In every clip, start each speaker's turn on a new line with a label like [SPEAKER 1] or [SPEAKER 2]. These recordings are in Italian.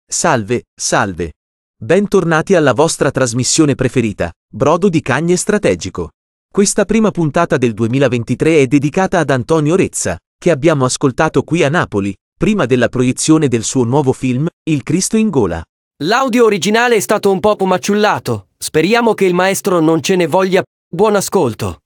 [SPEAKER 1] Salve, salve. Bentornati alla vostra trasmissione preferita, Brodo di Cagne Strategico. Questa prima puntata del 2023 è dedicata ad Antonio Rezza, che abbiamo ascoltato qui a Napoli, prima della proiezione del suo nuovo film, Il Cristo in gola.
[SPEAKER 2] L'audio originale è stato un po' maciullato, speriamo che il maestro non ce ne voglia. Buon ascolto.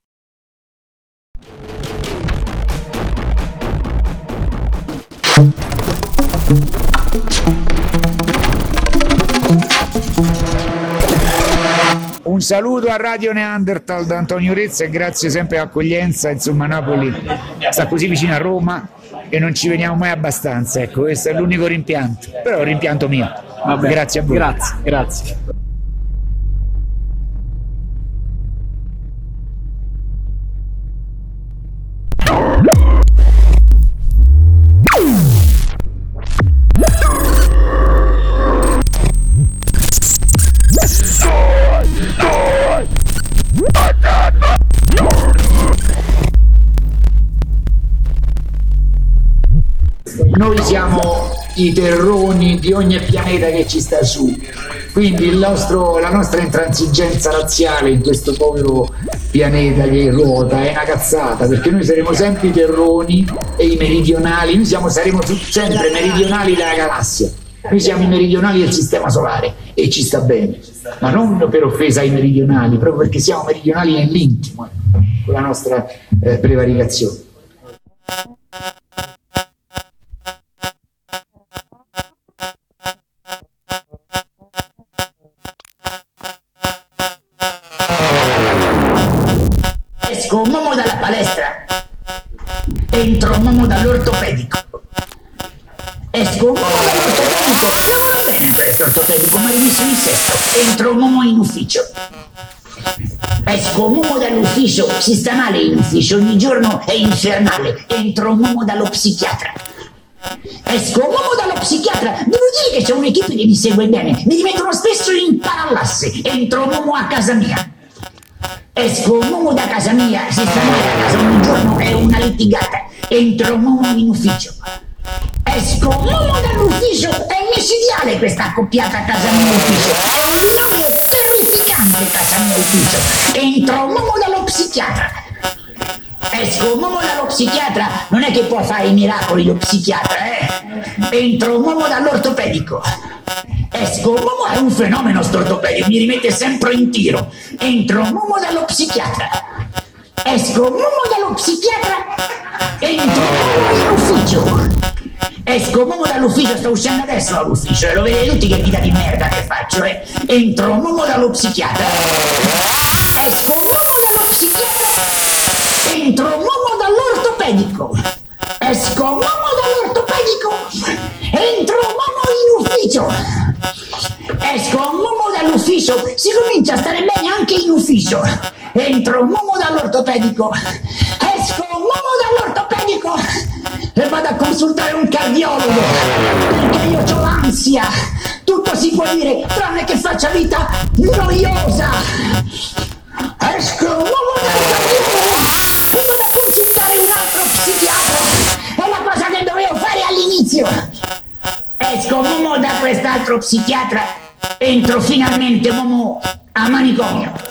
[SPEAKER 3] Un saluto a Radio Neanderthal da Antonio Rezza e grazie sempre all'accoglienza. Insomma, Napoli sta così vicino a Roma e non ci veniamo mai abbastanza. Ecco, questo è l'unico rimpianto, però è un rimpianto mio. Vabbè, grazie a voi.
[SPEAKER 4] Grazie.
[SPEAKER 3] Noi siamo i terroni di ogni pianeta che ci sta su, quindi la nostra intransigenza razziale in questo povero pianeta che ruota è una cazzata, perché noi saremo sempre i terroni e i meridionali, noi saremo sempre meridionali della galassia, noi siamo i meridionali del sistema solare e ci sta bene, ma non per offesa ai meridionali, proprio perché siamo meridionali nell'intimo, con la nostra prevaricazione.
[SPEAKER 5] Esco Momo dalla palestra, entro Momo dall'ortopedico, esco Momo dall'ortopedico, lavoro bene questo ortopedico, ma rivisto in sesto, entro Momo in ufficio, esco Momo dall'ufficio, si sta male in ufficio, ogni giorno è infernale, entro Momo dallo psichiatra. Esco Momo dallo psichiatra, devo dire che c'è un'equipe che mi segue bene, mi rimettono spesso in parallasse, entro Momo a casa mia. Esco Momo da casa mia, si sta male a casa, ogni giorno è una litigata, entro Momo in ufficio. Esco Momo dall'ufficio, è micidiale questa accoppiata casa mia ufficio, è un noio terrificante casa mia ufficio, entro Momo dallo psichiatra. Esco Momo dallo psichiatra, non è che può fare i miracoli lo psichiatra, entro Momo dall'ortopedico. Esco Momo è un fenomeno st'ortopedico, mi rimette sempre in tiro. Entro Momo dallo psichiatra. Esco Momo dallo psichiatra. Entro Momo in ufficio. Esco Momo dall'ufficio, sto uscendo adesso dall'ufficio e lo vedete tutti che vita di merda che faccio, Entro Momo dallo psichiatra. Esco Momo dallo psichiatra. Entro Momo dall'ortopedico. Esco Momo dall'ortopedico. Entro Momo in ufficio. Esco Momo dall'ufficio, si comincia a stare bene anche in ufficio. Entro Momo dall'ortopedico. Esco Momo dall'ortopedico e vado a consultare un cardiologo, perché io ho l'ansia. Tutto si può dire, tranne che faccia vita noiosa. Esco Momo dal cardiologo e vado a consultare un altro psichiatra. È la cosa che dovevo fare all'inizio. Esco Momo da quest'altro psichiatra, entro finalmente Momo a manicomio.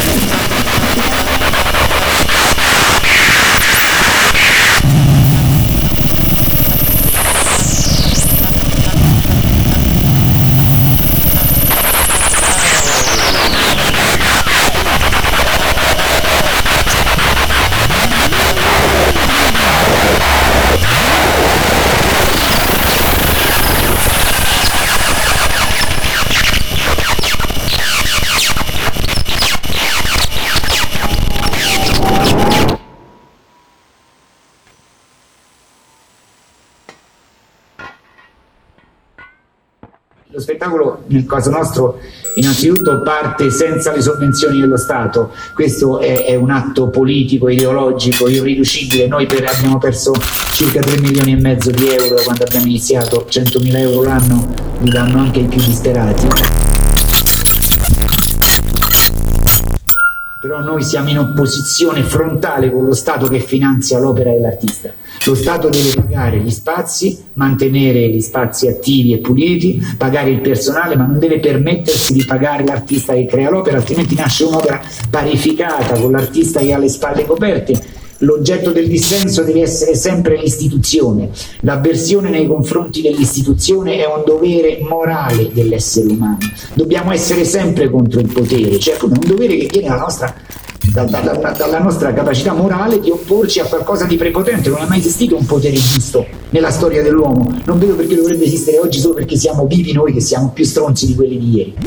[SPEAKER 3] Lo spettacolo nel caso nostro innanzitutto parte senza le sovvenzioni dello Stato, questo è un atto politico, ideologico, irriducibile. Noi abbiamo perso circa 3 milioni e mezzo di euro quando abbiamo iniziato, 100.000 euro l'anno li danno anche i più disperati. però noi siamo in opposizione frontale con lo Stato che finanzia l'opera dell'artista. Lo Stato deve pagare gli spazi, mantenere gli spazi attivi e puliti, pagare il personale, ma non deve permettersi di pagare l'artista che crea l'opera, altrimenti nasce un'opera parificata con l'artista che ha le spalle coperte. L'oggetto del dissenso deve essere sempre l'istituzione. L'avversione nei confronti dell'istituzione è un dovere morale dell'essere umano. Dobbiamo essere sempre contro il potere, cioè è un dovere che viene dalla nostra capacità morale di opporci a qualcosa di prepotente. Non è mai esistito un potere giusto nella storia dell'uomo. Non vedo perché dovrebbe esistere oggi solo perché siamo vivi noi che siamo più stronzi di quelli di ieri.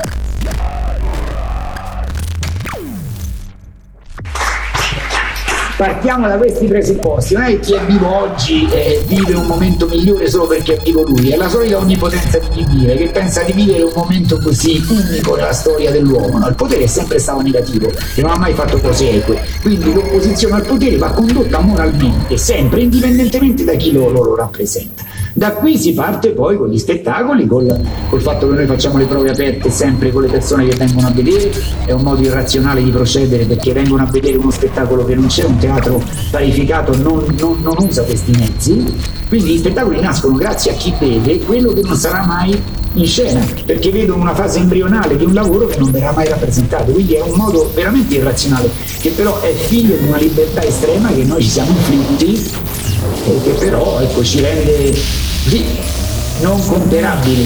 [SPEAKER 3] Partiamo da questi presupposti. Non è che chi è vivo oggi vive un momento migliore solo perché è vivo lui, è la solita onnipotenza di chi vive, che pensa di vivere un momento così unico nella storia dell'uomo. No? Il potere è sempre stato negativo e non ha mai fatto cose eque, quindi l'opposizione al potere va condotta moralmente, sempre, indipendentemente da chi lo rappresenta. Da qui si parte poi con gli spettacoli, col fatto che noi facciamo le prove aperte sempre con le persone che vengono a vedere. È un modo irrazionale di procedere, perché vengono a vedere uno spettacolo che non c'è, un teatro parificato non usa questi mezzi, quindi gli spettacoli nascono grazie a chi vede quello che non sarà mai in scena, perché vedono una fase embrionale di un lavoro che non verrà mai rappresentato. Quindi è un modo veramente irrazionale, che però è figlio di una libertà estrema che noi ci siamo inflitti e che però ci rende non comparabili.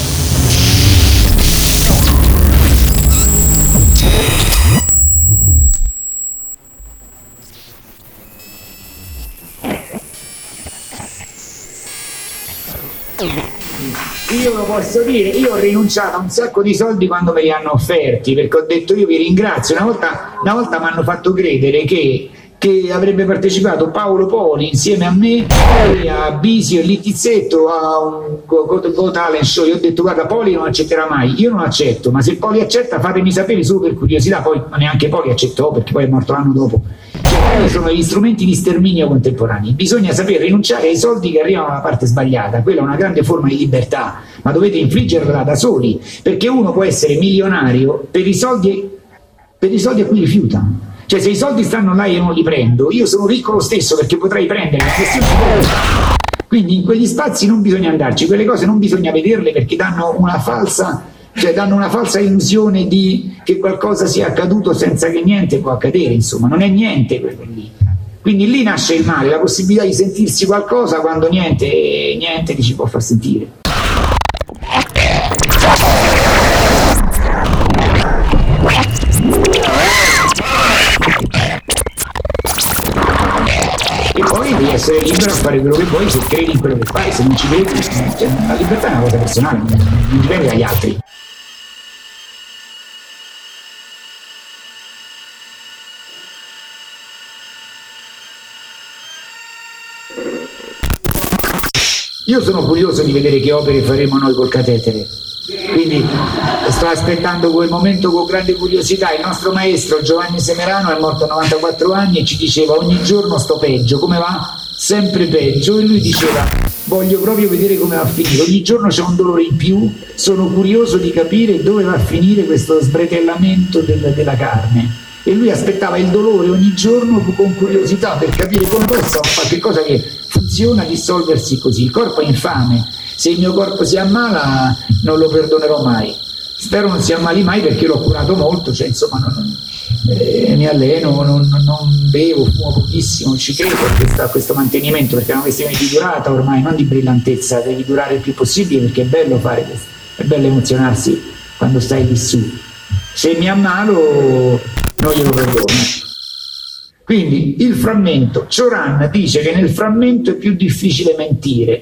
[SPEAKER 3] Io lo posso dire, io ho rinunciato a un sacco di soldi quando me li hanno offerti, perché ho detto io vi ringrazio. Una volta mi hanno fatto credere che avrebbe partecipato Paolo Poli insieme a me e a Bisio e Littizzetto a un Go Talent Show. Io ho detto guarda, Poli non accetterà mai, io non accetto, ma se Poli accetta fatemi sapere solo per curiosità. Poi neanche Poli accettò, perché poi è morto l'anno dopo. Cioè, sono gli strumenti di sterminio contemporanei. Bisogna saper rinunciare ai soldi che arrivano dalla parte sbagliata. Quella è una grande forma di libertà, ma dovete infliggerla da soli, perché uno può essere milionario per i soldi a cui rifiuta. Cioè, se i soldi stanno là e io non li prendo, io sono ricco lo stesso, perché potrei prenderli. Quindi in quegli spazi non bisogna andarci, quelle cose non bisogna vederle, perché danno una falsa illusione di che qualcosa sia accaduto senza che niente può accadere, insomma, non è niente quello lì. Quindi lì nasce il male, la possibilità di sentirsi qualcosa quando niente ti ci può far sentire. E poi devi essere libero a fare quello che vuoi, se credi in quello che fai. Se non ci credi, la libertà è una cosa personale, non dipende dagli altri. Io sono curioso di vedere che opere faremo noi col catetere, quindi sto aspettando quel momento con grande curiosità. Il nostro maestro Giovanni Semerano è morto a 94 anni e ci diceva ogni giorno sto peggio, come va? Sempre peggio. E lui diceva voglio proprio vedere come va a finire, ogni giorno c'è un dolore in più, sono curioso di capire dove va a finire questo sbretellamento della carne. E lui aspettava il dolore ogni giorno con curiosità per capire come possa qualche cosa che funziona dissolversi così. Il corpo è infame, se il mio corpo si ammala non lo perdonerò mai. Spero non si ammali mai, perché l'ho curato molto, cioè insomma mi alleno, non bevo, fumo pochissimo, ci credo a questo mantenimento, perché è una questione di durata ormai, non di brillantezza. Devi durare il più possibile, perché è bello fare questo, è bello emozionarsi quando stai lì su. Se mi ammalo non glielo perdono. Quindi il frammento, Cioran dice che nel frammento è più difficile mentire.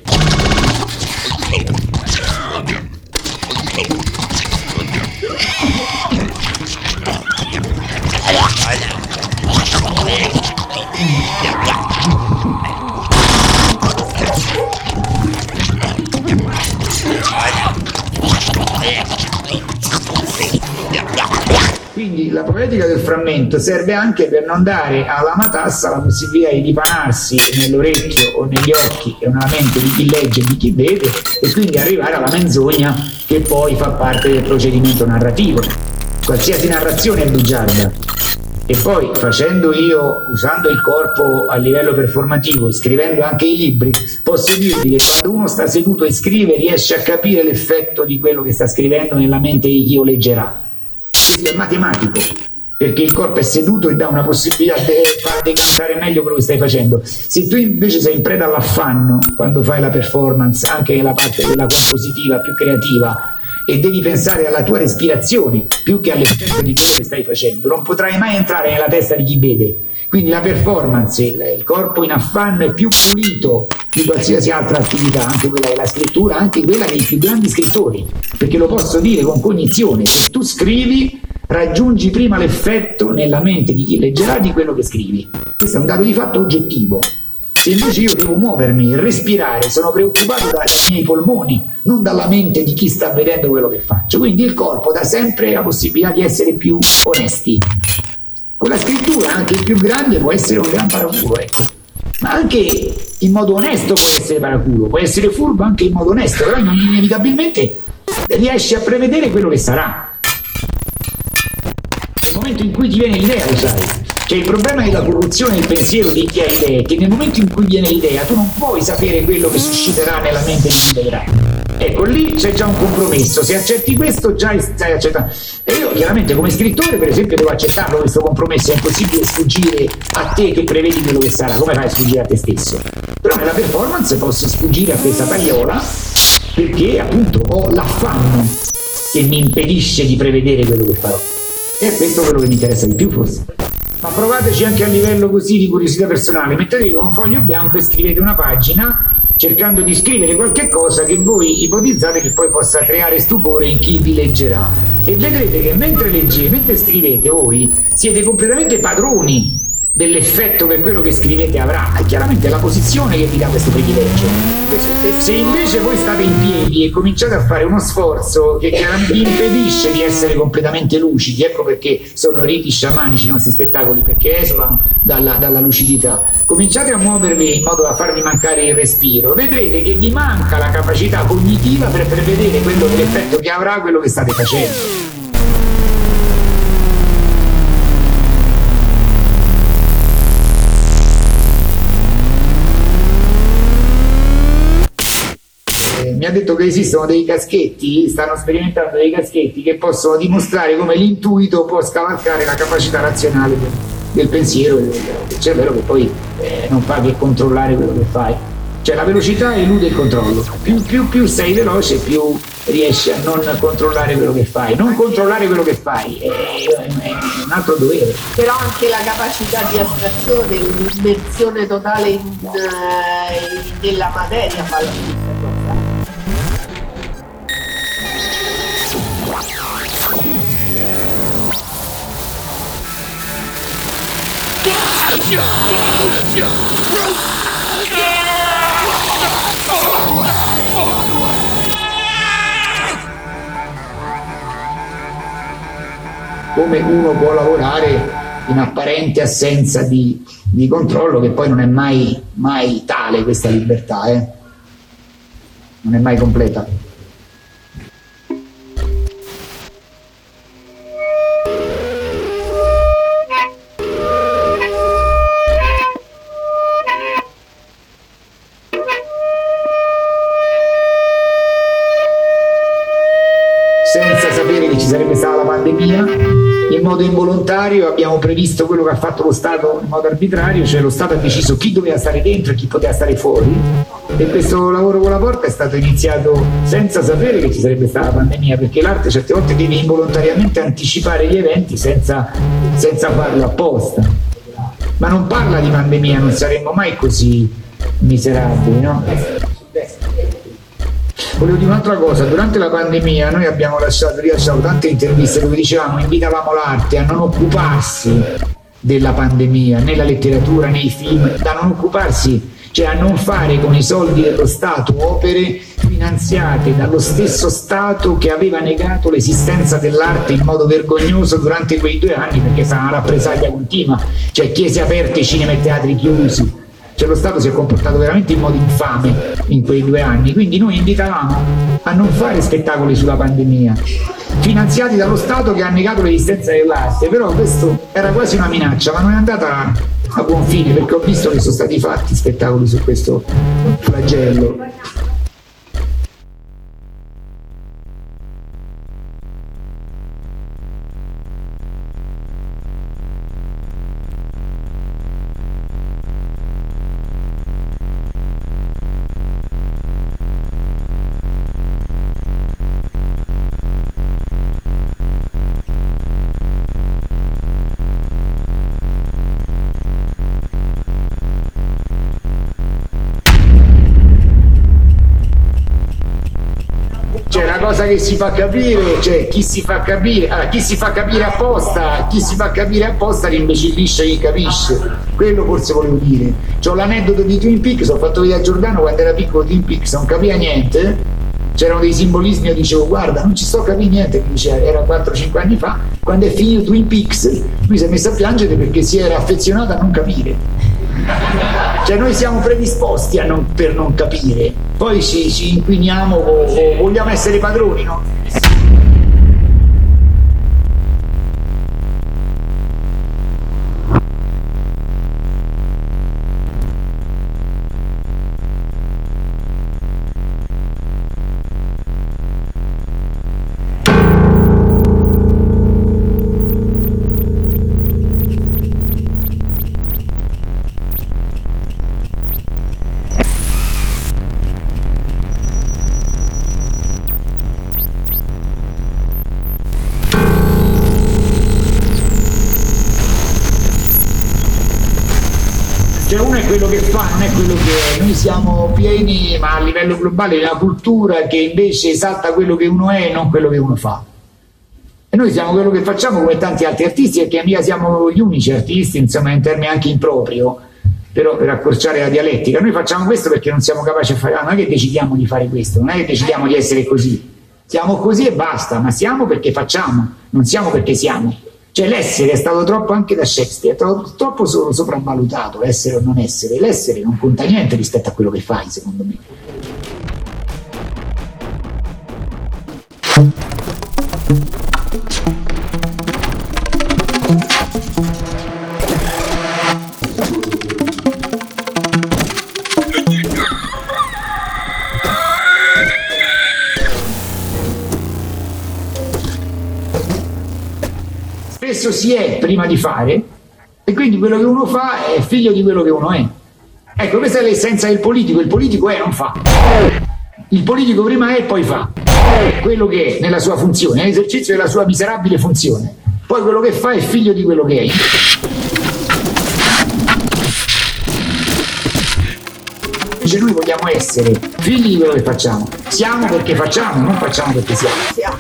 [SPEAKER 3] Quindi la poetica del frammento serve anche per non dare alla matassa la possibilità di dipanarsi nell'orecchio o negli occhi e nella mente di chi legge e di chi vede, e quindi arrivare alla menzogna che poi fa parte del procedimento narrativo. Qualsiasi narrazione è bugiarda, E poi facendo io, usando il corpo a livello performativo e scrivendo anche i libri, posso dirvi che quando uno sta seduto e scrive riesce a capire l'effetto di quello che sta scrivendo nella mente di chi lo leggerà. Questo è matematico, perché il corpo è seduto e dà una possibilità di far decantare meglio quello che stai facendo. Se tu invece sei in preda all'affanno quando fai la performance, anche nella parte quella compositiva più creativa, e devi pensare alla tua respirazione più che all'effetto di quello che stai facendo, non potrai mai entrare nella testa di chi vede. Quindi la performance, il corpo in affanno è più pulito di qualsiasi altra attività, anche quella della scrittura, anche quella dei più grandi scrittori, perché lo posso dire con cognizione: se tu scrivi raggiungi prima l'effetto nella mente di chi leggerà di quello che scrivi. Questo è un dato di fatto oggettivo. Se invece io devo muovermi e respirare, sono preoccupato dai miei polmoni, non dalla mente di chi sta vedendo quello che faccio. Quindi il corpo dà sempre la possibilità di essere più onesti. Con la scrittura anche il più grande può essere un gran paraculo, ecco. Ma anche in modo onesto può essere paraculo, può essere furbo anche in modo onesto, però inevitabilmente riesci a prevedere quello che sarà. Nel momento in cui ti viene l'idea, lo sai. Cioè il problema della corruzione del pensiero di chi ha idee è che nel momento in cui viene l'idea tu non puoi sapere quello che susciterà nella mente di chi vedrai. Ecco, lì c'è già un compromesso, se accetti questo già stai accettando. E io chiaramente come scrittore per esempio devo accettarlo questo compromesso, è impossibile sfuggire a te che prevedi quello che sarà, come fai a sfuggire a te stesso? Però nella performance posso sfuggire a questa tagliola perché appunto ho l'affanno che mi impedisce di prevedere quello che farò. E è questo quello che mi interessa di più forse. Ma provateci anche a livello così di curiosità personale, mettetevi con un foglio bianco e scrivete una pagina cercando di scrivere qualche cosa che voi ipotizzate che poi possa creare stupore in chi vi leggerà, e vedrete che mentre scrivete voi siete completamente padroni dell'effetto che quello che scrivete avrà. È chiaramente la posizione che vi dà questo privilegio. Se invece voi state in piedi e cominciate a fare uno sforzo che vi impedisce di essere completamente lucidi, ecco perché sono riti sciamanici i nostri spettacoli, perché esulano dalla lucidità, cominciate a muovervi in modo da farvi mancare il respiro, vedrete che vi manca la capacità cognitiva per prevedere quello dell'effetto che avrà quello che state facendo. Mi ha detto che esistono dei caschetti, stanno sperimentando dei caschetti che possono dimostrare come l'intuito può scavalcare la capacità razionale del pensiero e del cervello, che poi non fa che controllare quello che fai. Cioè la velocità elude il controllo, più sei veloce più riesci a non controllare quello che fai. Non controllare quello che fai è un altro dovere.
[SPEAKER 4] Però anche la capacità di astrazione, l'immersione totale nella materia fa la stessa cosa.
[SPEAKER 3] Come uno può lavorare in apparente assenza di controllo, che poi non è mai tale questa libertà, non è mai completa. Senza sapere che ci sarebbe stata la pandemia, in modo involontario abbiamo previsto quello che ha fatto lo Stato in modo arbitrario, cioè lo Stato ha deciso chi doveva stare dentro e chi poteva stare fuori, e questo lavoro con la porta è stato iniziato senza sapere che ci sarebbe stata la pandemia, perché l'arte certe volte deve involontariamente anticipare gli eventi senza farlo apposta. Ma non parla di pandemia, non saremmo mai così miserabili, no? Volevo dire un'altra cosa: durante la pandemia noi abbiamo rilasciato tante interviste dove invitavamo l'arte a non occuparsi della pandemia, né la letteratura né i film, da non occuparsi, cioè a non fare con i soldi dello Stato opere finanziate dallo stesso Stato che aveva negato l'esistenza dell'arte in modo vergognoso durante quei 2 anni, perché sarà una rappresaglia continua, cioè chiese aperte, cinema e teatri chiusi. cioè lo Stato si è comportato veramente in modo infame in quei 2 anni, quindi noi invitavamo a non fare spettacoli sulla pandemia finanziati dallo Stato che ha negato l'esistenza dell'arte, però questo era quasi una minaccia, ma non è andata a buon fine, perché ho visto che sono stati fatti spettacoli su questo flagello. Cioè la cosa che si fa capire, cioè chi si fa capire apposta, rimbecillisce chi capisce, quello forse volevo dire. C'ho l'aneddoto di Twin Peaks, ho fatto vedere a Giordano quando era piccolo Twin Peaks, non capiva niente, c'erano dei simbolismi, io dicevo guarda non ci sto a capire niente, mi diceva, era 4-5 anni fa, quando è finito Twin Peaks lui si è messo a piangere perché si era affezionato a non capire. Cioè noi siamo predisposti per non capire, poi ci inquiniamo o vogliamo essere padroni, no? Cioè uno è quello che fa, non è quello che è. Noi siamo pieni, ma a livello globale, di una cultura che invece esalta quello che uno è e non quello che uno fa. E noi siamo quello che facciamo come tanti altri artisti, e che mica siamo gli unici artisti, insomma, in termini anche improprio, però per accorciare la dialettica. Noi facciamo questo perché non siamo capaci a fare, non è che decidiamo di fare questo, non è che decidiamo di essere così. Siamo così e basta, ma siamo perché facciamo, non siamo perché siamo. Cioè l'essere è stato troppo, anche da Shakespeare, è stato troppo sopravvalutato, essere o non essere. L'essere non conta niente rispetto a quello che fai, secondo me. Spesso si è prima di fare, e quindi quello che uno fa è figlio di quello che uno è. Ecco, questa è l'essenza del politico. Il politico è, non fa. Il politico prima è e poi fa quello che è nella sua funzione, nell'esercizio della sua miserabile funzione. Poi quello che fa è figlio di quello che è. Invece noi vogliamo essere figli di quello che facciamo. Siamo perché facciamo, non facciamo perché siamo.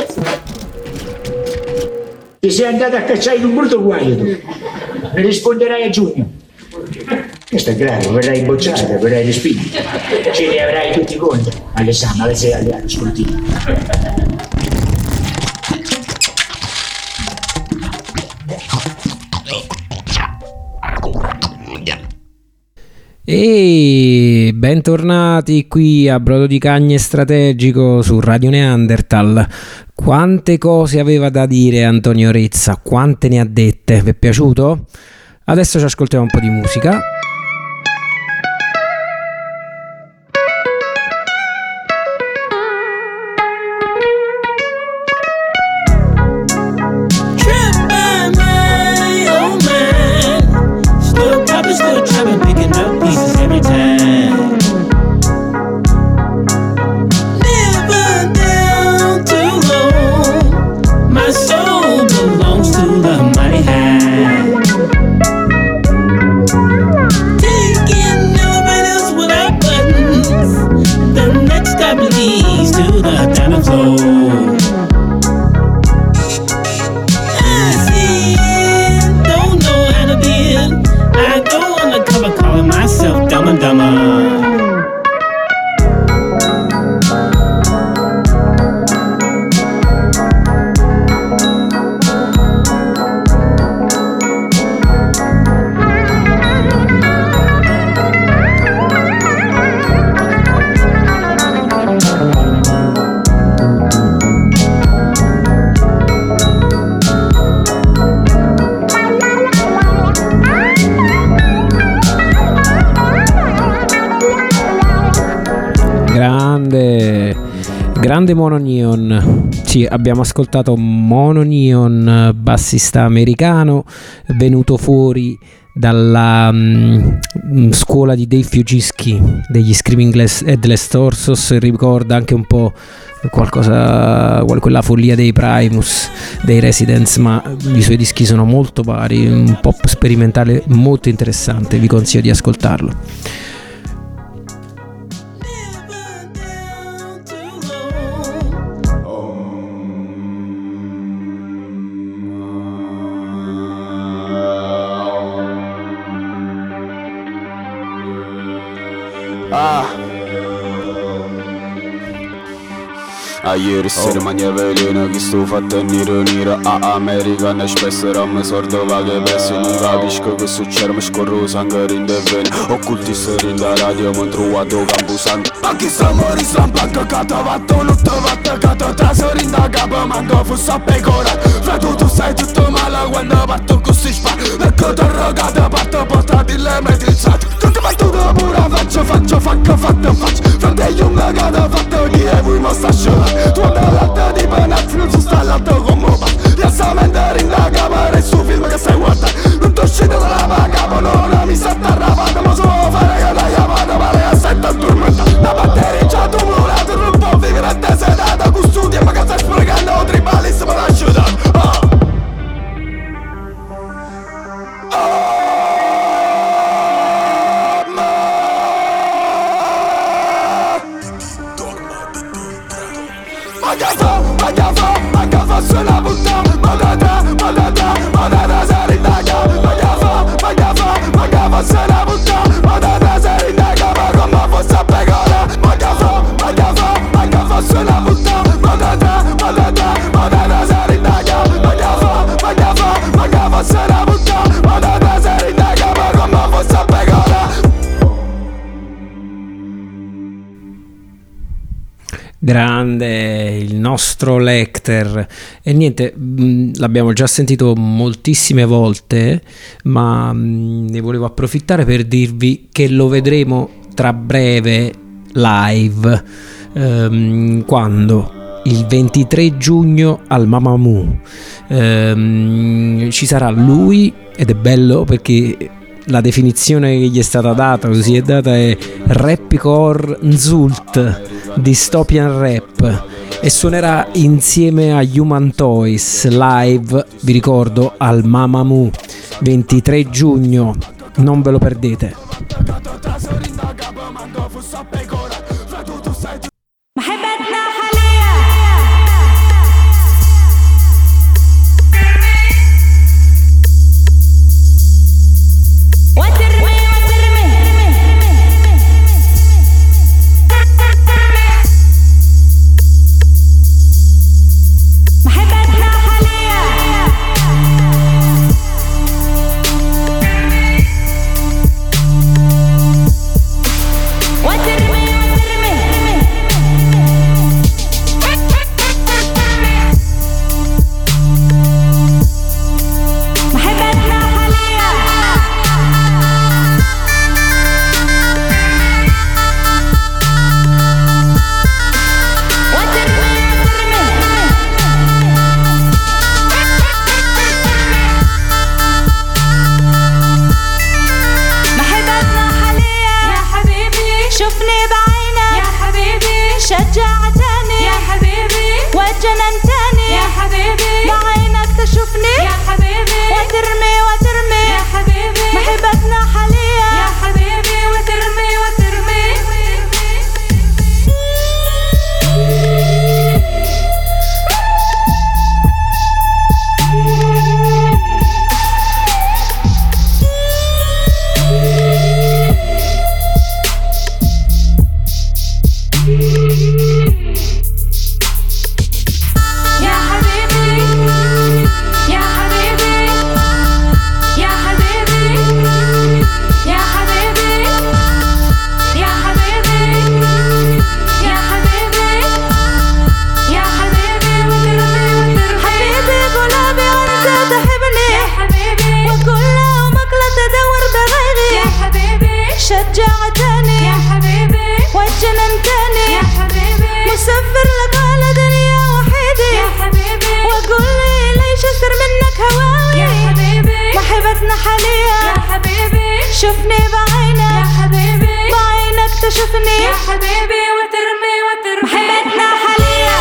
[SPEAKER 3] Ti sei andato a cacciare in un brutto guaio tu. Ne risponderai a giugno. Questo è grave, verrai bocciata, verrai respinta. Ce li avrai tutti contro all'esame, allo scrutinio.
[SPEAKER 6] E bentornati qui a Brodo di Cagne Strategico su Radio Neanderthal. Quante cose aveva da dire Antonio Rezza, quante ne ha dette, vi è piaciuto? Adesso ci ascoltiamo un po' di musica. grande Mono Neon. Sì, abbiamo ascoltato Mono Neon, bassista americano, venuto fuori dalla scuola di Dave Fiucischi degli Screaming Headless Torsos. Ricorda anche un po' qualcosa, quella follia dei Primus, dei Residents, ma i suoi dischi sono molto vari, un pop sperimentale molto interessante, vi consiglio di ascoltarlo.
[SPEAKER 7] A ieri sera magna veleno che sto fatto unire a American Express. Ram sordo va che pensi non capisco che succede. Mi scorro sangue in de vene occulti in da radio mi trovato campusante. Ma chi sta mori slampando che ti fatto non ti fatto che ti trasori in da capo manco fosse a pecora. Fra tu sai tutto male quando parto così spa. Perché ti rogate parto portati le medizzate. Tutti battuto pure faccio facco fra degli unga che ti fatto dire voi mostra sciola. Tu andai l'alto di Panazzi, non si sta all'alto come va. Piazzamento in la camera e su film che stai guardando. Non ti uscite dalla paga, non mi sta arrabbiata. Ma solo fare che la chiamata, pare che stai addormentata. La batteria già tumulata, non può vivere a te sedata. Con studi e ma che stai sprecando, tribalista ma l'ha ciutato. Sulla puttana, madata sei in daga. Magava se la puttana, madata sei in daga. Ma come fosse a pecora. Magava sulla puttana, madata sei in daga. Magava se la puttana, madata sei in daga. Ma come fosse a pecora.
[SPEAKER 6] Grande il nostro Lecter. E niente, l'abbiamo già sentito moltissime volte, ma ne volevo approfittare per dirvi che lo vedremo tra breve live, quando? Il 23 giugno al Mamamoo. Ci sarà lui, ed è bello perché la definizione che gli è stata data, così è data, è rapcore Nzult, dystopian rap, e suonerà insieme a Human Toys live, vi ricordo, al Mamamoo 23 giugno, non ve lo perdete.
[SPEAKER 8] يا حياتنا حاليا يا حبيبي شوفني بعينك يا حبيبي بعينك تشوفني يا حبيبي وترمي محبتنا حاليا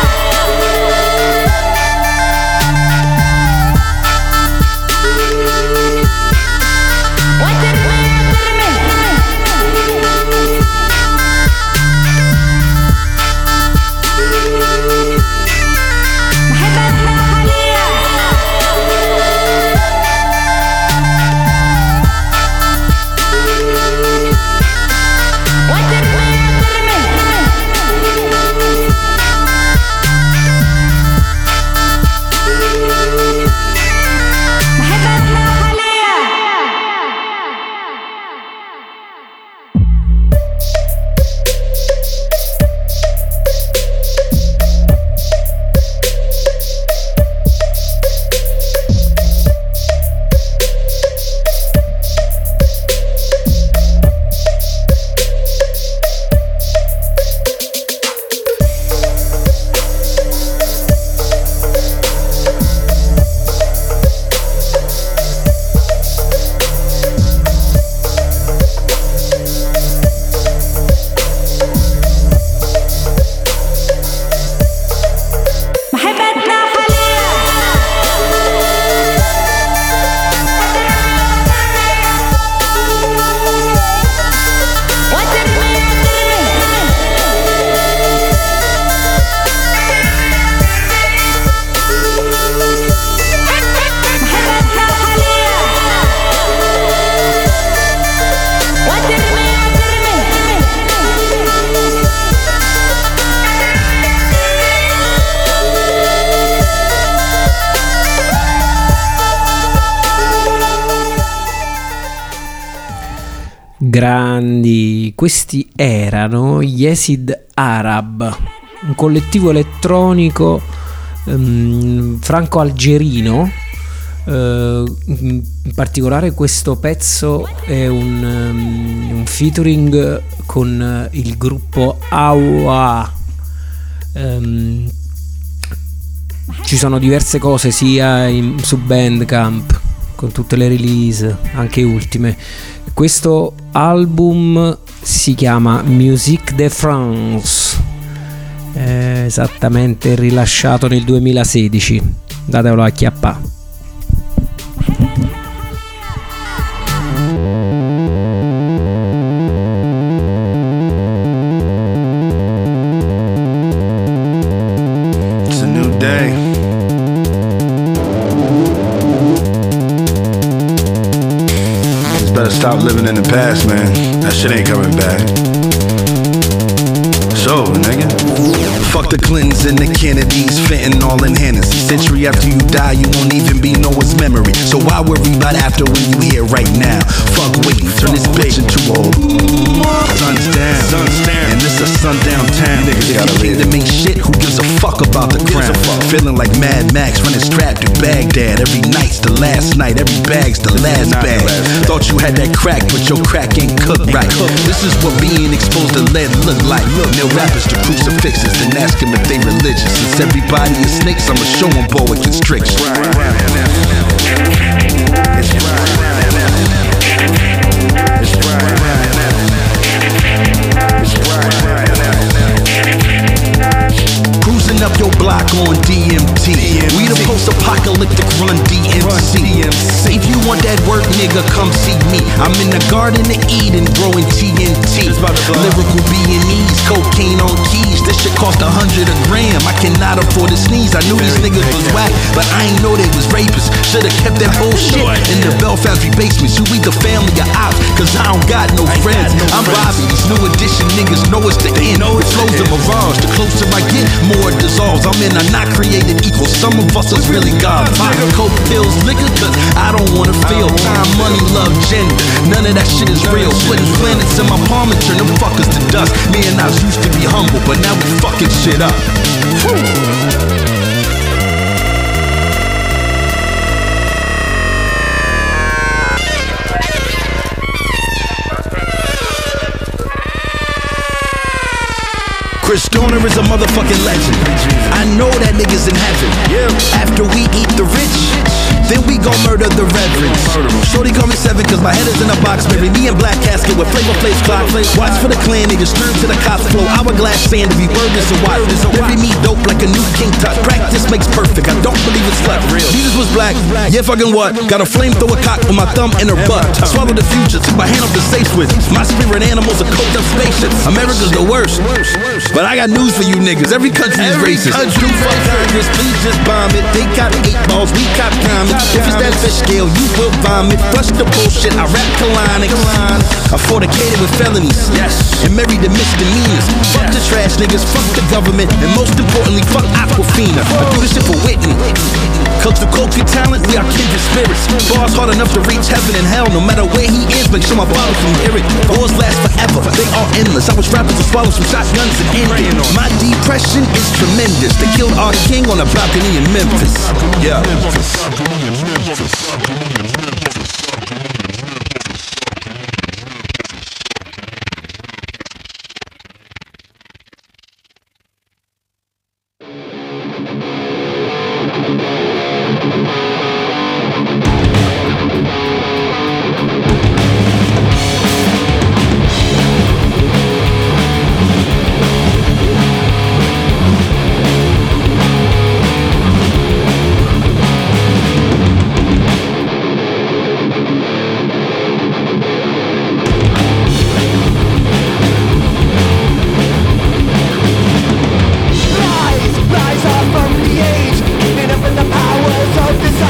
[SPEAKER 6] Grandi, questi erano gli Acid Arab, un collettivo elettronico franco-algerino. In particolare questo pezzo è un featuring con il gruppo Awa. Ci sono diverse cose sia su Bandcamp con tutte le release, anche ultime. Questo album si chiama Musique de France, esattamente rilasciato nel 2016. Datevelo a chiappà.
[SPEAKER 9] It's a new day. Better stop living in the past, man. That shit ain't coming back. So, nigga.
[SPEAKER 10] Fuck the Clintons and the Kennedys, fentanyl and Hennessy. Century after you die, you won't even be Noah's memory. So why worry about after when you here right now? Fuck waiting, turn this bitch into a sun's down. And this a sundown town. If you kingdom ain't shit, who gives a fuck about the crown? Feeling like Mad Max running strapped to Baghdad. Every night's the last night, every bag's the last bag. Thought you had that crack, but your crack ain't cooked right. This is what being exposed to lead look like. Nail rappers to crucifixes and ask them if they religious. Since everybody is snakes, I'ma show them boa constriction. Cruising up your block on DMT. We the post-apocalyptic run DMC. If you want that work, nigga, come see me. I'm in the Garden of Eden growing TNT. Lyrical B&E's, cocaine on keys. This shit cost $100 a gram. I cannot afford to sneeze. I knew these niggas was whack, but I ain't know they was rapists. Should've kept that bullshit in the Belfast basements. You either family or ops, cause I don't got no friends. I'm Bobby, these new edition niggas know it's the end. It flows a mirage, the closer I get, more it dissolves. I'm in a not created equal. Some of us is really God. Pop coke, pills, liquor, cause I don't wanna feel time, money, love, gender. None of that shit is real. Splitting planets in my palm and turn them fuckers to dust. Me and I used to be humble, but now we fucking shit up. Chris Stoner is a motherfucking legend. I know that nigga's in heaven. After we eat the rich, then we gon' murder the reverends. Shorty call me 7 cause my head is in a box. Marry me in black casket with Flavor Flav's clock. Watch for the clan, niggas turn to the cops. Flow hourglass sand to be burgers and watch. Bury me dope like a new King Tut. Practice makes perfect, I don't believe it's luck. Jesus was black, yeah fucking what? Got a flamethrower cock with my thumb in her butt. Swallow the future, took my hand off the safe switch. My spirit animals are cooked up spaceships. America's the worst, but I got news for you niggas. Every country is racist. Do fuck Congress, please just bomb it. They got 8 balls, we cop comments. If it's that fish scale, you will vomit. Flush the bullshit, I rap colonics. I fornicated with felonies, yes, and married the misdemeanors. Fuck the trash niggas, fuck the government, and most importantly, fuck Aquafina. I do this shit for Whitney. Culture talent, we are kindred spirits. Bars hard enough to reach heaven and hell. No matter where he is, make sure my bottle can hear it. Wars last forever, they are endless. I wish rappers would swallow some shotguns and end it. My depression is tremendous. They killed our king on a balcony in Memphis. Yeah.
[SPEAKER 11] Rise up from the age, giving up in the powers of desire.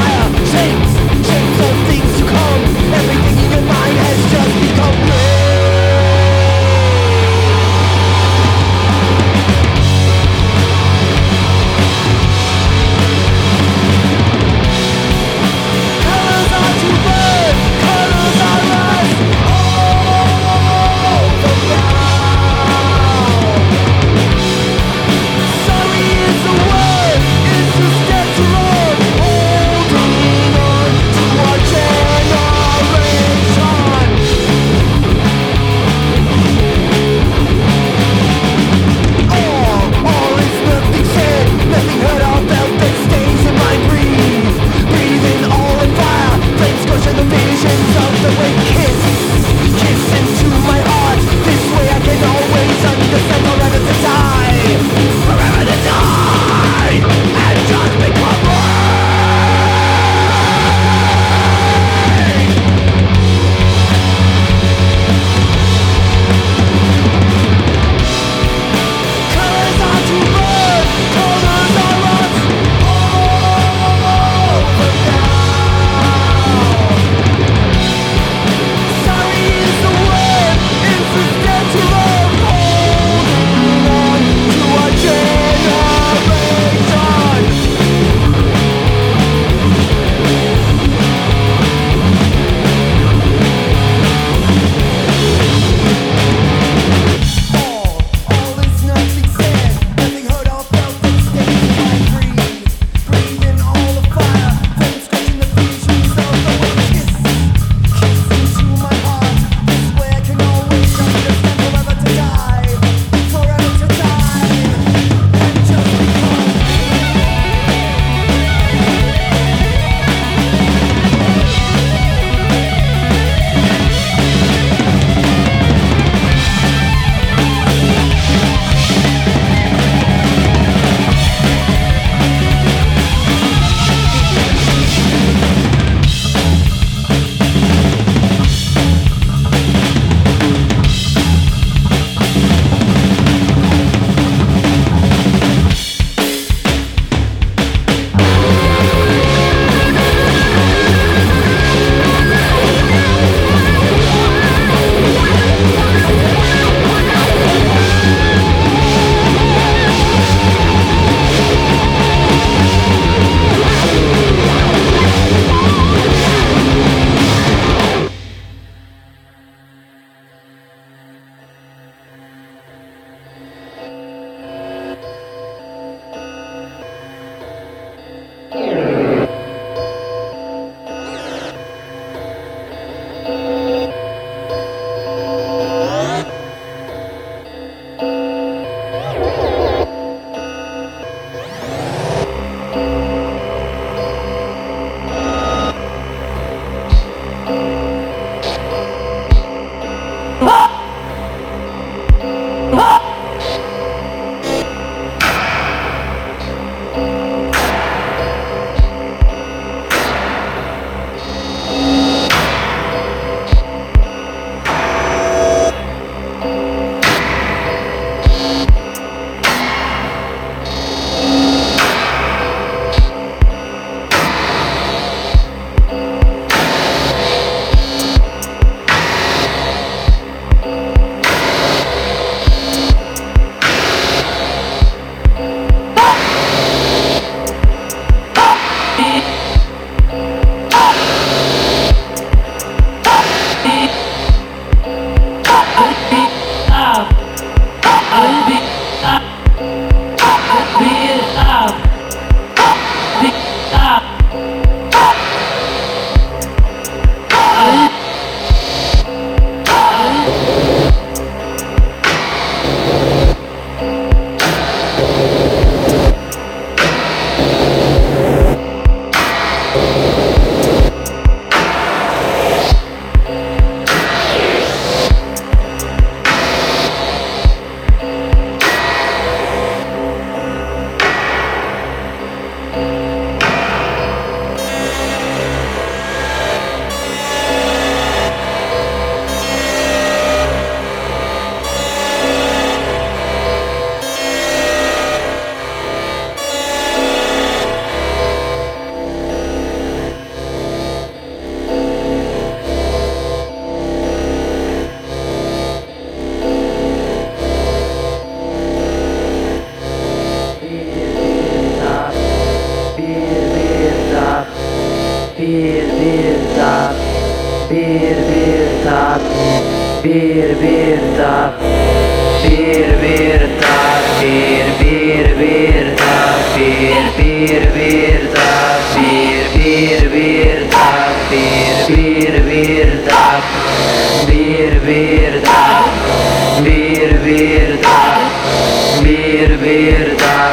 [SPEAKER 11] Bir bir tak, bir bir tak, bir bir bir tak, bir bir bir tak, bir bir bir tak, bir bir bir tak, bir bir tak, bir bir tak, bir bir tak.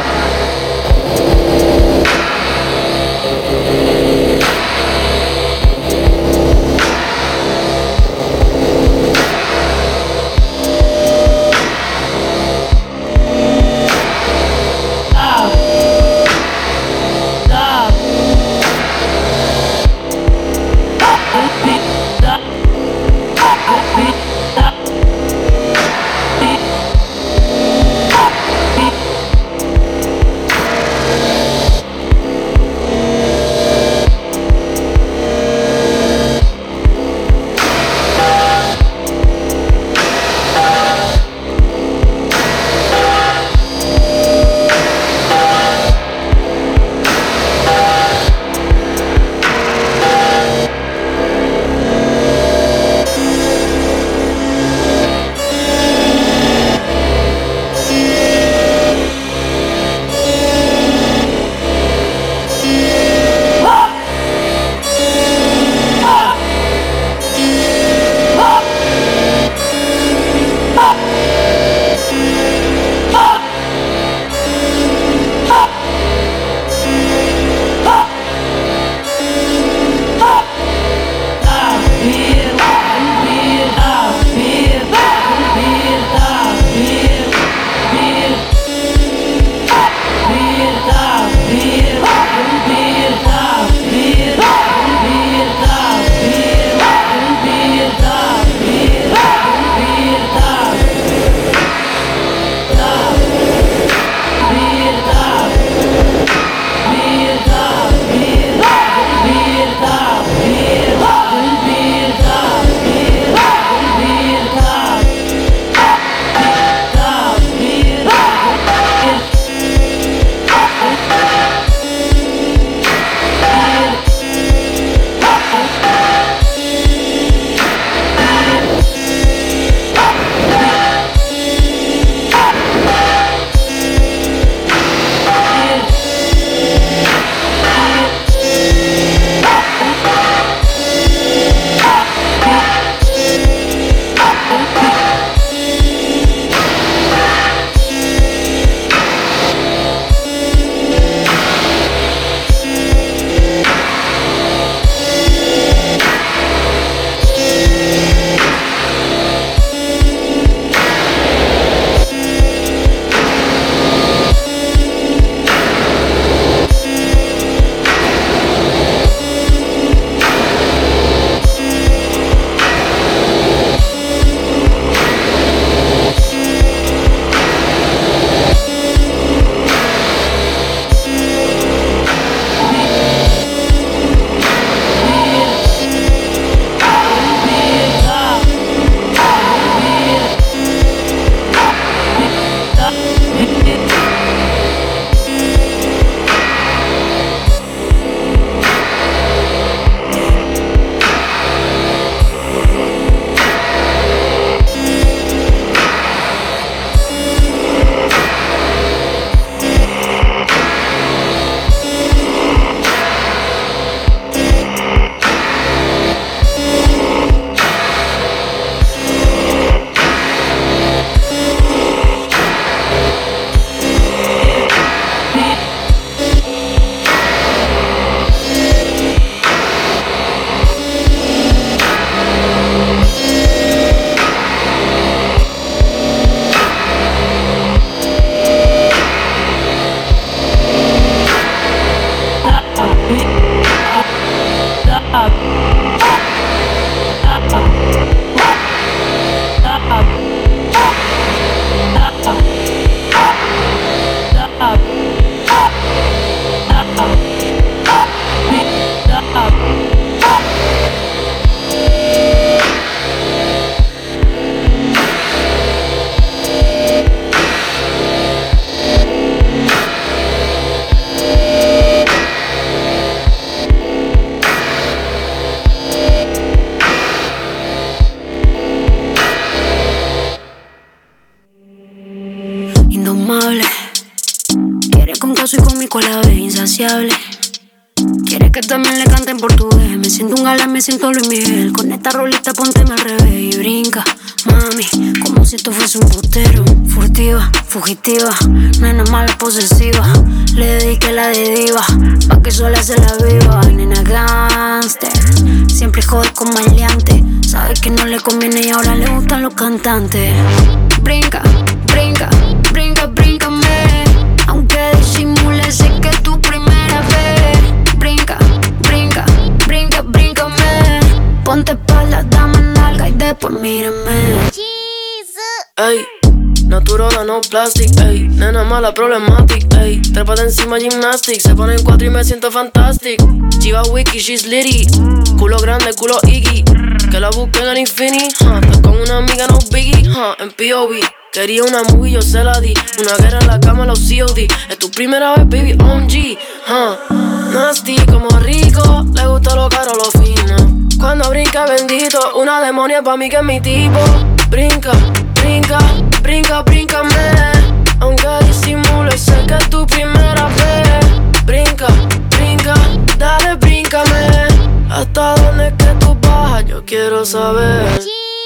[SPEAKER 12] es insaciable. Quiere que también le cante en portugués. Me siento un galán, me siento Luis Miguel. Con esta rolita pónteme al revés y brinca, mami, como si esto fuese un putero. Furtiva, fugitiva, nena mala posesiva. Le dediqué la de diva, pa' que sola se la viva. Nena gangster, siempre jode con maleante. Sabe que no le conviene y ahora le gustan los cantantes. Brinca, brinca, brinca, bríncame. Aunque disimule, sé que es tu primera vez. Brinca, brinca, brinca, bríncame. Ponte espalda, dame nalga y después mírame.
[SPEAKER 13] Ey, naturona, no plastic, ey. Nena mala, problematic, ey. Trépate encima, gymnastics. Se pone en 4 y me siento fantastic. Chiva wiki, she's litty. Culo grande, culo Iggy. Que la busquen en el Infinity, Estás con una amiga, no biggie, en POV. Quería una movie, yo se la di. Una guerra en la cama, los COD. Es tu primera vez, baby, OMG, Nasty como rico, le gusta lo caro, lo fino. Cuando brinca, bendito, una demonia pa' mí que es mi tipo. Brinca, brinca, brinca, bríncame. Aunque disimule, sé que es tu primera vez. Brinca, brinca, dale, bríncame. ¿Hasta dónde es que tú bajas? Yo quiero saber.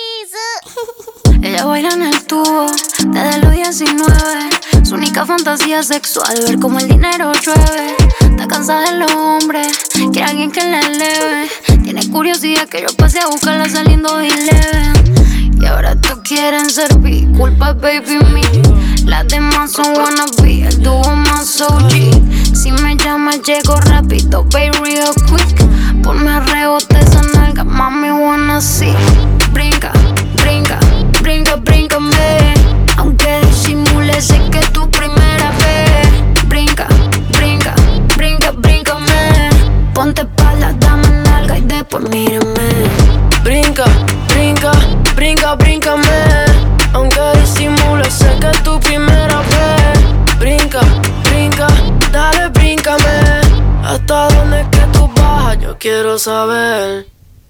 [SPEAKER 12] Ella baila en el tubo desde los 19. Su única fantasía sexual, ver cómo el dinero llueve. Está cansada de los hombres, quiere alguien que la eleve. Tiene curiosidad que yo pase a buscarla saliendo de Eleven. Y ahora tú quieren servir, culpa baby me. Las demás son wannabe, el dúo más OG. Si me llamas llego rápido, baby real quick. Ponme a rebote esa nalga, mami wanna see. Brinca, brinca, brinca, bríncame. Aunque disimule, sé que es tu primera vez. Brinca, brinca, brinca, bríncame. Ponte espalda, dame nalga y después mírame.
[SPEAKER 13] Brinca, brinca, brinca, bríncame. Aunque disimule, sé que es tu primera vez. Brinca, brinca, dale, bríncame. ¿Hasta dónde es que tú bajas? Yo quiero saber.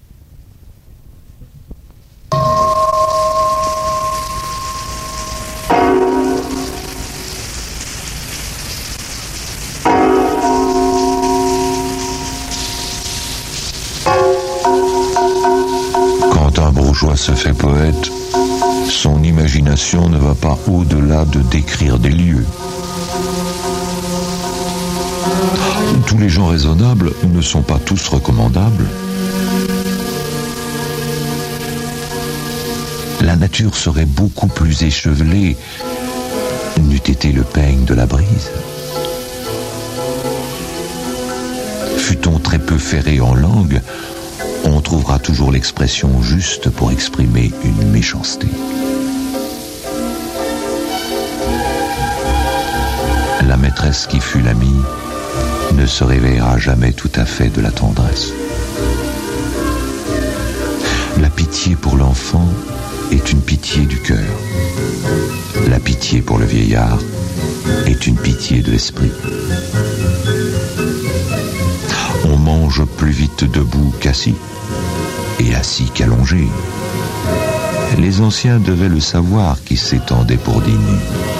[SPEAKER 14] Quand un bourgeois se fait poète, son imagination ne va pas au-delà de décrire des lieux. Tous les gens raisonnables ne sont pas tous recommandables. La nature serait beaucoup plus échevelée n'eût été le peigne de la brise. Fût-on très peu ferré en langue, on trouvera toujours l'expression juste pour exprimer une méchanceté. La maîtresse qui fut l'amie ne se réveillera jamais tout à fait de la tendresse. La pitié pour l'enfant est une pitié du cœur. La pitié pour le vieillard est une pitié de l'esprit. On mange plus vite debout qu'assis, et assis qu'allongé. Les anciens devaient le savoir qui s'étendaient pour dîner.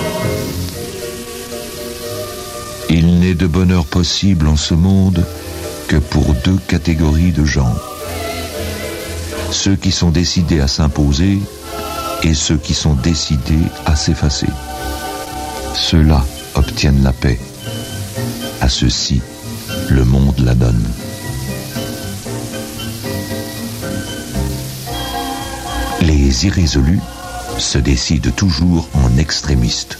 [SPEAKER 14] Il n'est de bonheur possible en ce monde que pour 2 catégories de gens. Ceux qui sont décidés à s'imposer et ceux qui sont décidés à s'effacer. Ceux-là obtiennent la paix. À ceux-ci, le monde la donne. Les irrésolus se décident toujours en extrémistes.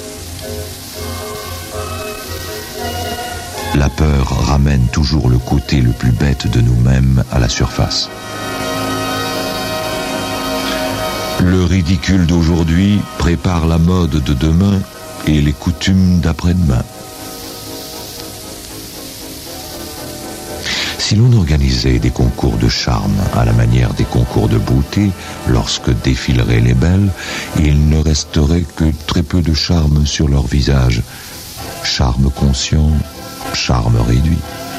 [SPEAKER 14] La peur ramène toujours le côté le plus bête de nous-mêmes à la surface. Le ridicule d'aujourd'hui prépare la mode de demain et les coutumes d'après-demain. Si l'on organisait des concours de charme à la manière des concours de beauté, lorsque défileraient les belles, il ne resterait que très peu de charme sur leur visage. Charme conscient, charme réduit.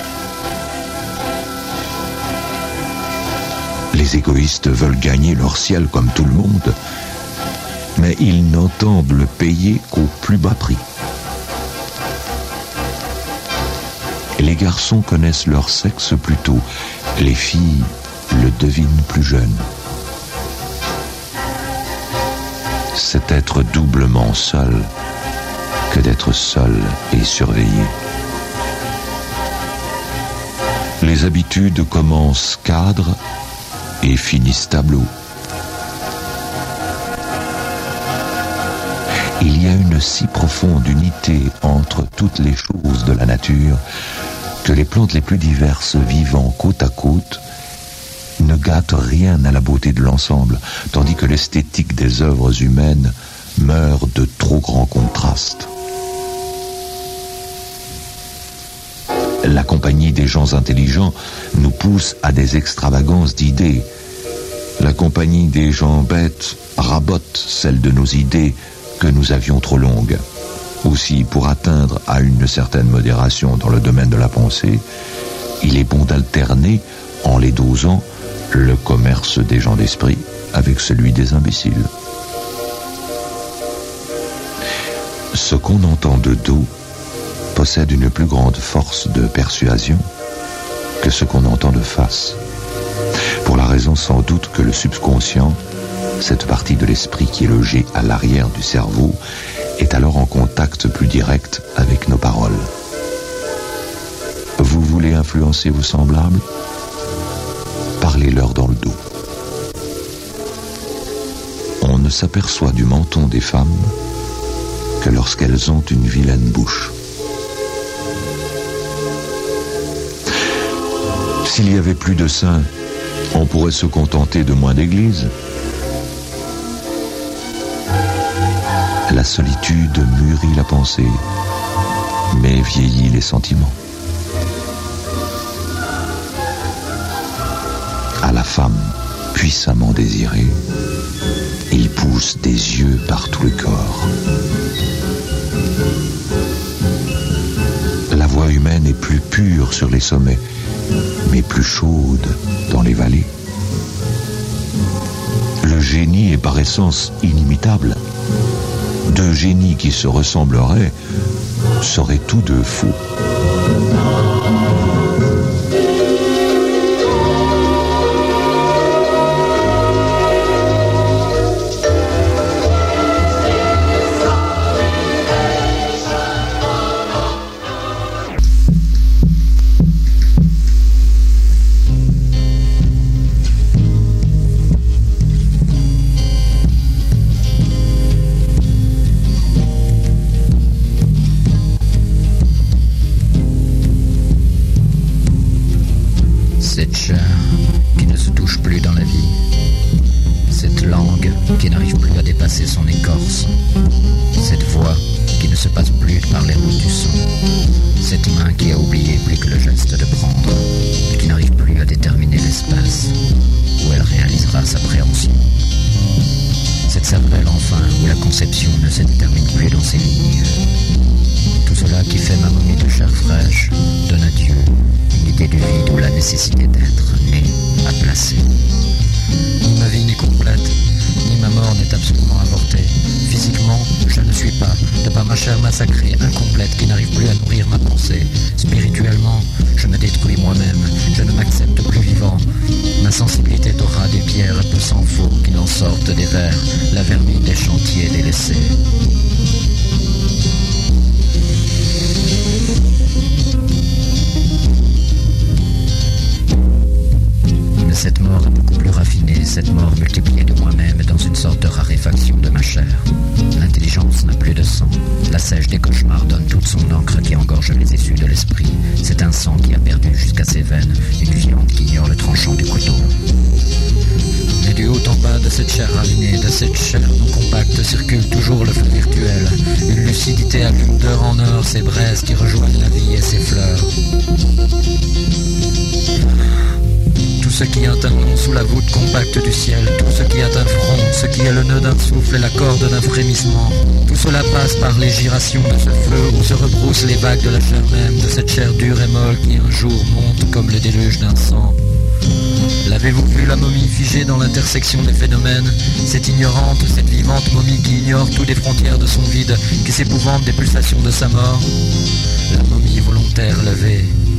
[SPEAKER 14] Les égoïstes veulent gagner leur ciel comme tout le monde, mais ils n'entendent le payer qu'au plus bas prix. Les garçons connaissent leur sexe plus tôt, les filles le devinent plus jeune. C'est être doublement seul que d'être seul et surveillé. Les habitudes commencent cadre et finissent tableau. Il y a une si profonde unité entre toutes les choses de la nature que les plantes les plus diverses vivant côte à côte ne gâtent rien à la beauté de l'ensemble, tandis que l'esthétique des œuvres humaines meurt de trop grands contrastes. La compagnie des gens intelligents nous pousse à des extravagances d'idées. La compagnie des gens bêtes rabote celle de nos idées que nous avions trop longues. Aussi, pour atteindre à une certaine modération dans le domaine de la pensée, il est bon d'alterner, en les dosant, le commerce des gens d'esprit avec celui des imbéciles. Ce qu'on entend de dos possède une plus grande force de persuasion que ce qu'on entend de face, pour la raison sans doute que le subconscient, cette partie de l'esprit qui est logée à l'arrière du cerveau, est alors en contact plus direct avec nos paroles. Vous voulez influencer vos semblables ? Parlez-leur dans le dos. On ne s'aperçoit du menton des femmes que lorsqu'elles ont une vilaine bouche. S'il y avait plus de saints, on pourrait se contenter de moins d'églises. La solitude mûrit la pensée, mais vieillit les sentiments. À la femme puissamment désirée, il pousse des yeux par tout le corps. La voix humaine est plus pure sur les sommets, mais plus chaude dans les vallées. Le génie est par essence inimitable. Deux génies qui se ressembleraient seraient tous deux faux.
[SPEAKER 15] Cette chair qui ne se touche plus dans la vie, cette langue qui n'arrive plus à dépasser son écorce, cette voix qui ne se passe plus par les routes du son, cette main qui a oublié plus que le geste de prendre et qui n'arrive plus à déterminer l'espace où elle réalisera sa préhension. Cette cervelle enfin où la conception ne se détermine plus dans ses lignes. Tout cela qui fait ma momie de chair fraîche donne à Dieu une idée du vide où la nécessité d'être né à placer. Ni ma vie n'est complète, ni ma mort n'est absolument avortée. Physiquement, je ne suis pas, de par ma chair massacrée, incomplète, qui n'arrive plus à nourrir ma pensée. Spirituellement, je me détruis moi-même, je ne m'accepte plus vivant. Ma sensibilité t'aura des pierres un peu sans faux qui n'en sortent des vers, la vermine des chantiers délaissés. Mais cette mort est beaucoup plus raffinée, cette mort multipliée de moi-même dans une sorte de raréfaction de ma chair. L'intelligence n'a plus de sang. La sèche des cauchemars donne toute son encre qui engorge les issues de l'esprit. C'est un sang qui a perdu jusqu'à ses veines, une viande qui ignore le tranchant du couteau. Mais du haut en bas de cette chair ravinée, de cette chair non compacte, circule toujours le feu virtuel. Une lucidité allume d'heure en heure ces braises qui rejoignent la vie et ses fleurs. Tout ce qui a un nom sous la voûte compacte du ciel, tout ce qui a un front, ce qui est le nœud d'un souffle et la corde d'un frémissement, tout cela passe par les gyrations de ce feu où se rebroussent les vagues de la chair même, de cette chair dure et molle qui un jour monte comme le déluge d'un sang. L'avez-vous vu la momie figée dans l'intersection des phénomènes? Cette ignorante, cette vivante momie qui ignore toutes les frontières de son vide, qui s'épouvante des pulsations de sa mort? La momie volontaire levée,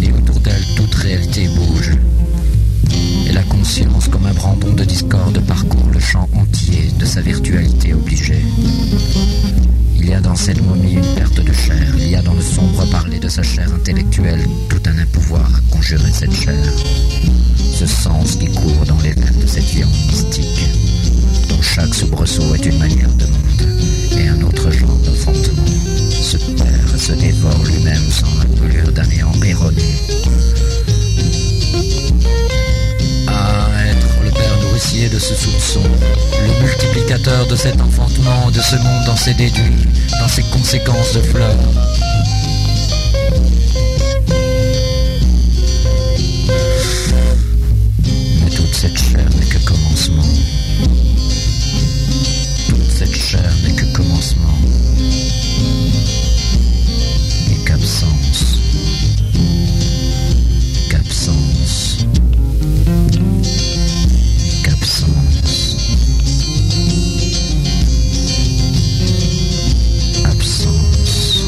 [SPEAKER 15] elle tout un pouvoir à conjurer cette chair. Ce sens qui court dans les veines de cette viande mystique, dont chaque soubresaut est une manière de monde et un autre genre d'enfantement, se perd et se dévore lui-même sans la brûlure d'un néant erroné. À être le père nourricier de ce soupçon, le multiplicateur de cet enfantement, de ce monde dans ses déduits, dans ses conséquences de fleurs. Mais toute cette chair n'est que commencement. Toute cette chair n'est que commencement. Et qu'absence. Qu'absence. Qu'absence. Absence.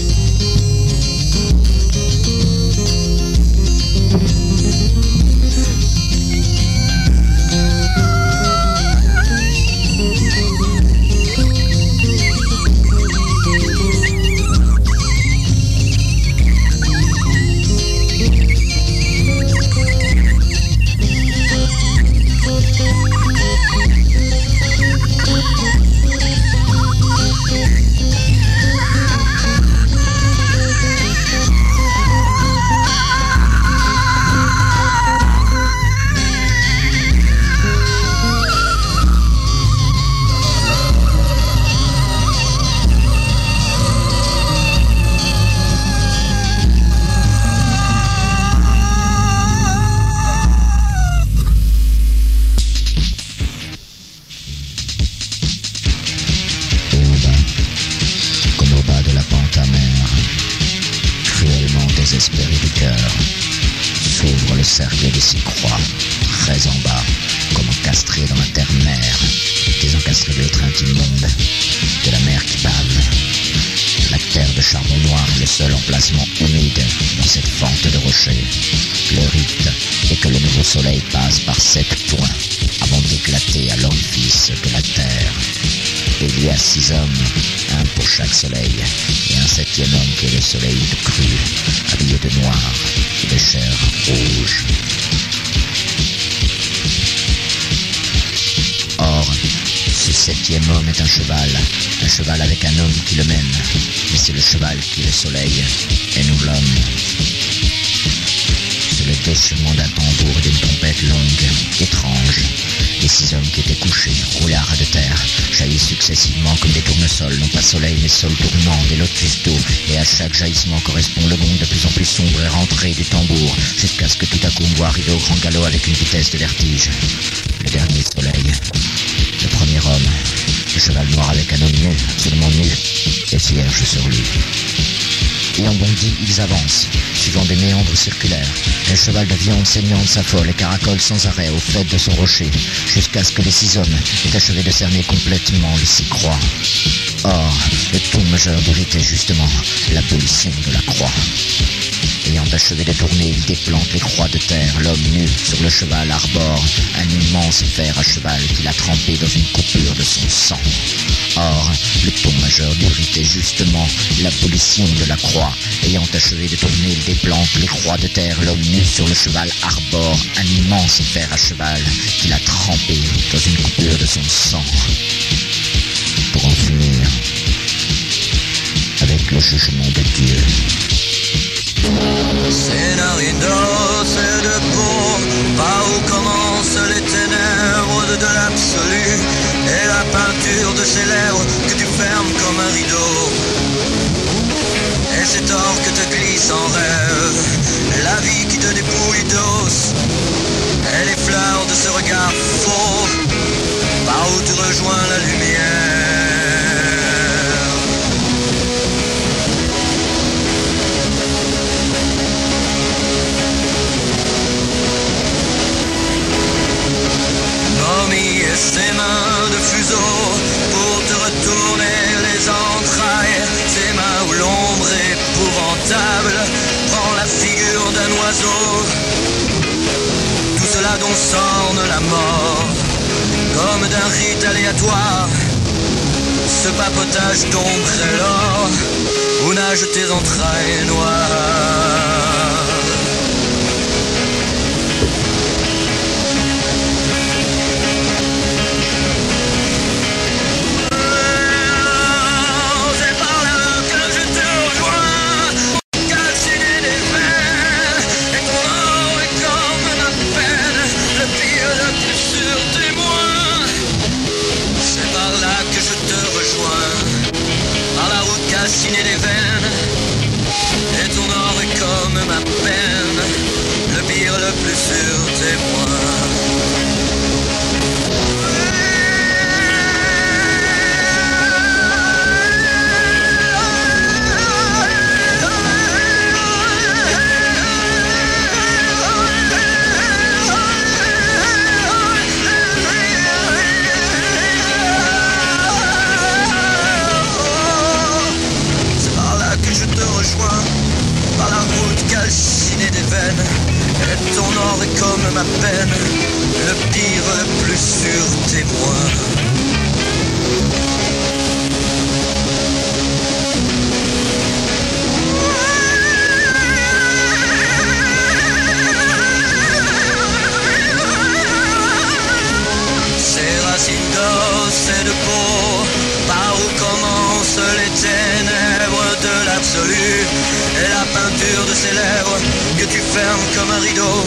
[SPEAKER 15] Cercle de six croix, très en bas, comme encastré dans la terre-mère, désencastré de l'étreinte immonde, de la mer qui bave. La terre de charbon noir est le seul emplacement humide dans cette fente de rochers. Le rite est que le nouveau soleil passe par 7 points avant d'éclater à l'orifice de la terre. Et il y a 6 hommes, un pour chaque soleil, et un 7e homme qui est le soleil de cru, habillé de noir et de chair rouge. Or, ce 7e homme est un cheval avec un homme qui le mène, mais c'est le cheval qui est le soleil, et nous l'homme. C'est le déchirement d'un tambour et d'une trompette longue, étrange. Les 6 hommes qui étaient couchés, roulés à ras de terre, jaillissent successivement comme des tournesols, non pas soleil mais sol tournant, des lotus d'eau, et à chaque jaillissement correspond le gong de plus en plus sombre et rentré du tambour, jusqu'à ce que tout à coup on voit arriver au grand galop avec une vitesse de vertige. Le dernier soleil, le premier homme, le cheval noir avec un homme nu, absolument nu, et vierge sur lui. Ayant bondi, ils avancent, suivant des méandres circulaires. Le cheval de viande saignante s'affole et caracole sans arrêt au fait de son rocher, jusqu'à ce que les 6 hommes aient achevé de cerner complètement les 6 croix. Or, le ton majeur du rite est justement l'abolition de la croix. Ayant achevé de tourner, il déplante les croix de terre. L'homme nu sur le cheval arbore un immense fer à cheval qu'il a trempé dans une coupure de son sang. Or, le ton majeur du rite est justement l'abolition de la croix. Ayant achevé de tourner, il déplante les croix de terre. L'homme nu sur le cheval arbore un immense fer à cheval qu'il a trempé dans une coupure de son sang. Pour en finir avec le jugement de Dieu.
[SPEAKER 16] Scénarido, c'est de peau, par où commencent les ténèbres de l'absolu, et la peinture de ses lèvres que tu fermes comme un rideau. Et cet or que te glisse en rêve, la vie qui te dépouille d'os, et les fleurs de ce regard faux, par où tu rejoins la lumière. Et ses mains de fuseau pour te retourner les entrailles, ses mains où l'ombre épouvantable prend la figure d'un oiseau. Tout cela dont s'orne la mort, comme d'un rite aléatoire, ce papotage d'ombre et l'or où nagent tes entrailles noires. sur témoin. Par la route calcinée des veines, et ton or est comme ma peine, le pire, le plus sûr témoin. Ces racines d'os et de peau, par où commencent les ténèbres de l'absolu, et la peinture de ses lèvres que tu fermes comme un rideau.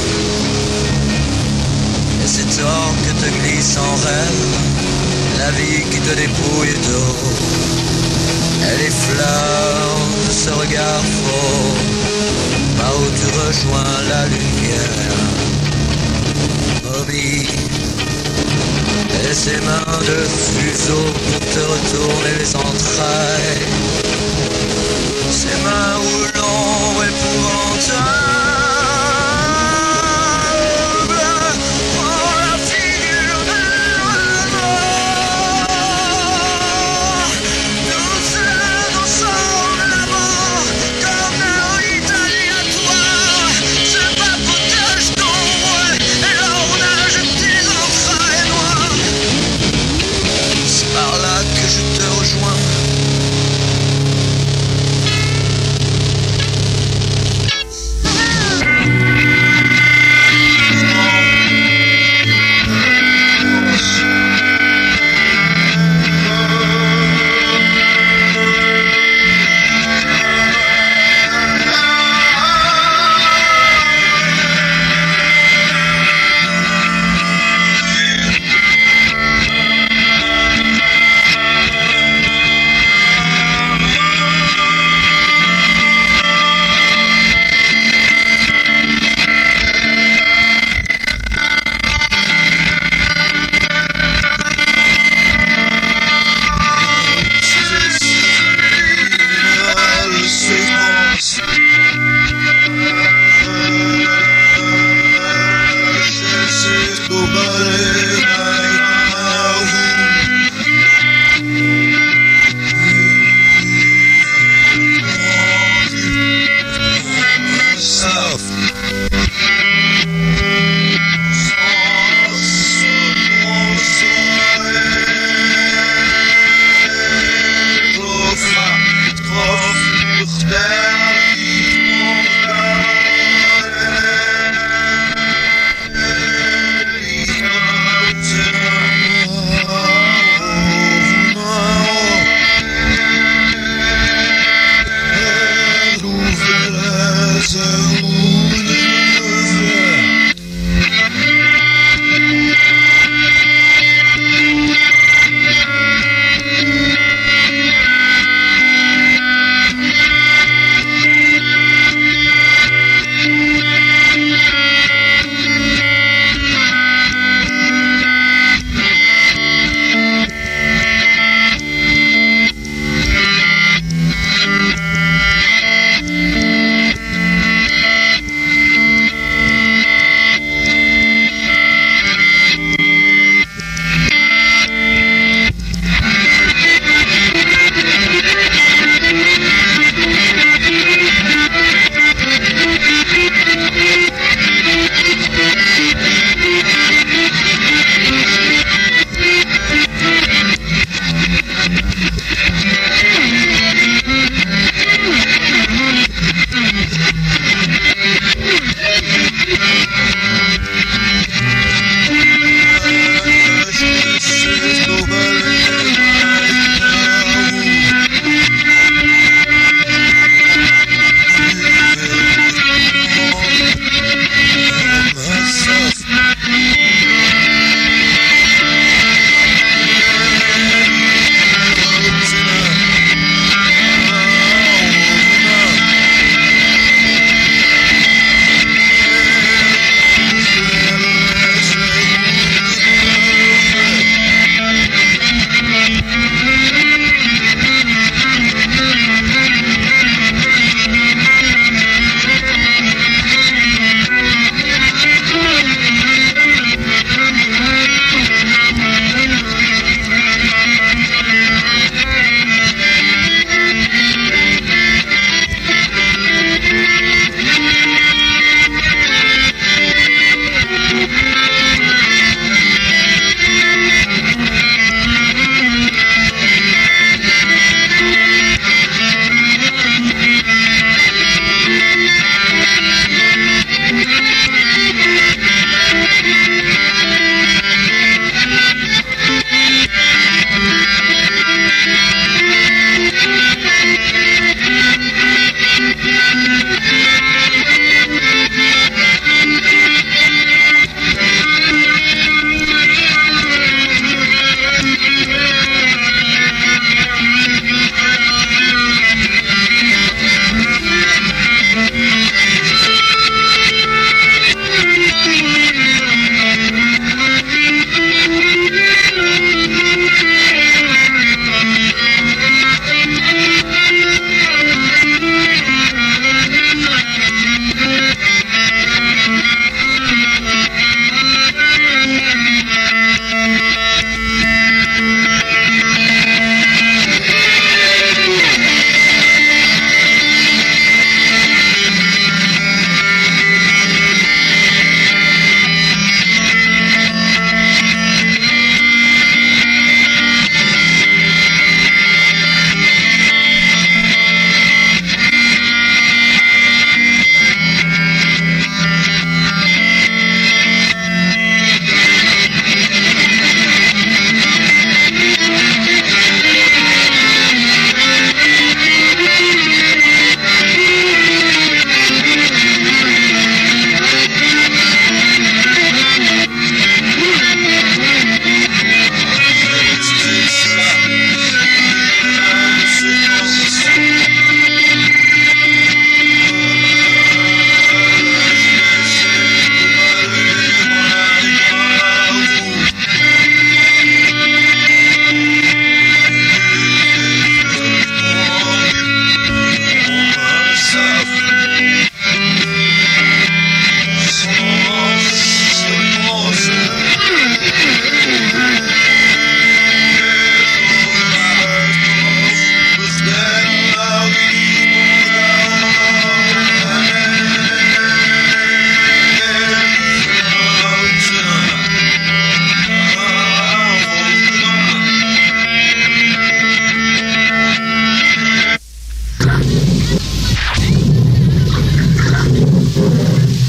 [SPEAKER 16] Et cet or que te glisse en rêve, la vie qui te dépouille d'eau. Et les fleurs de ce regard faux, par où tu rejoins la lumière. Oublie. Et ses mains de fuseau pour te retourner les entrailles. Ses mains où l'ombre épouvantable prend la figure de mort. Nous dansons la mort comme un rite aléatoire. Ce papotage d'ombre et l'ornage des entrailles noires. C'est par là que je te rejoins.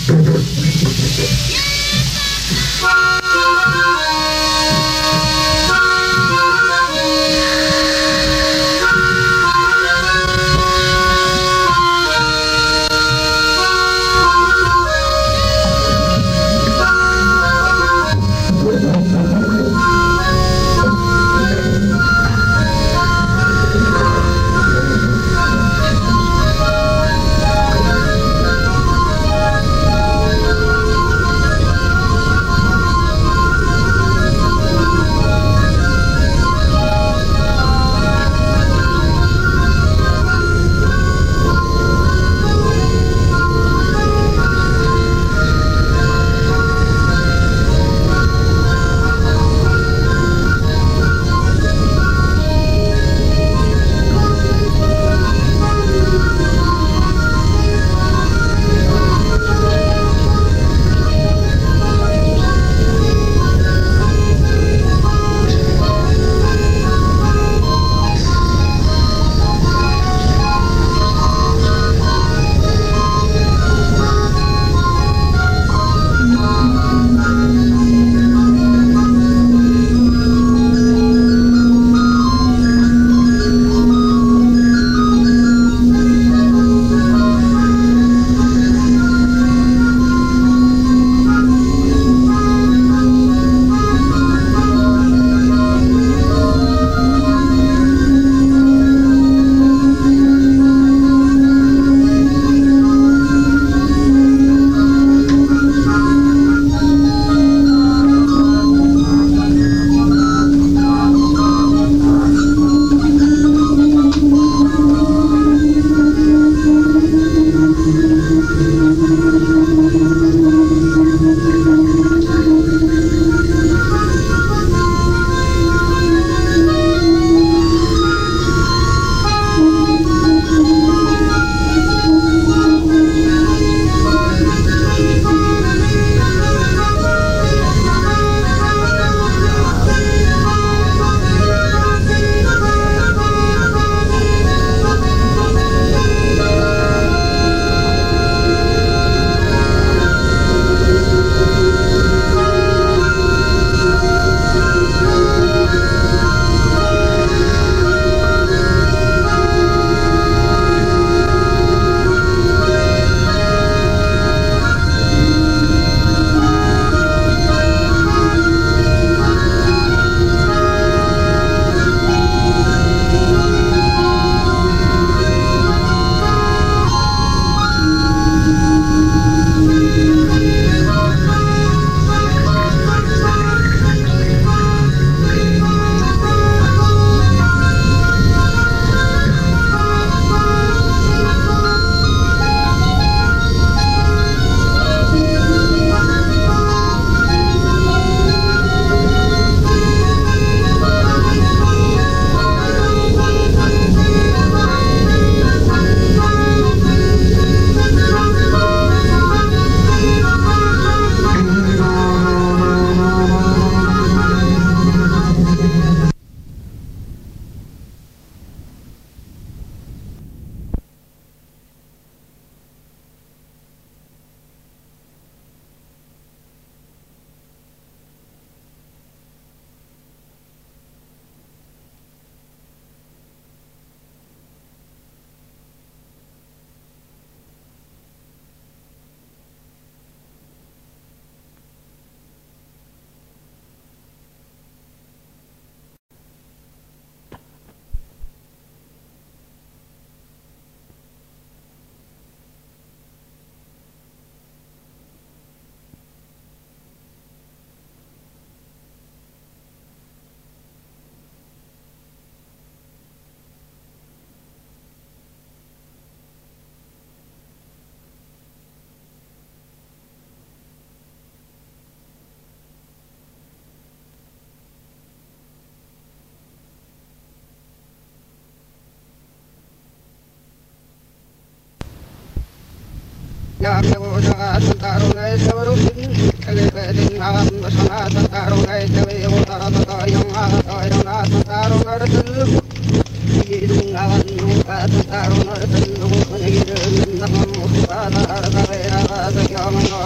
[SPEAKER 17] Yang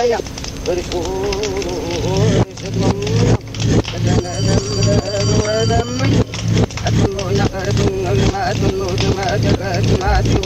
[SPEAKER 17] Mati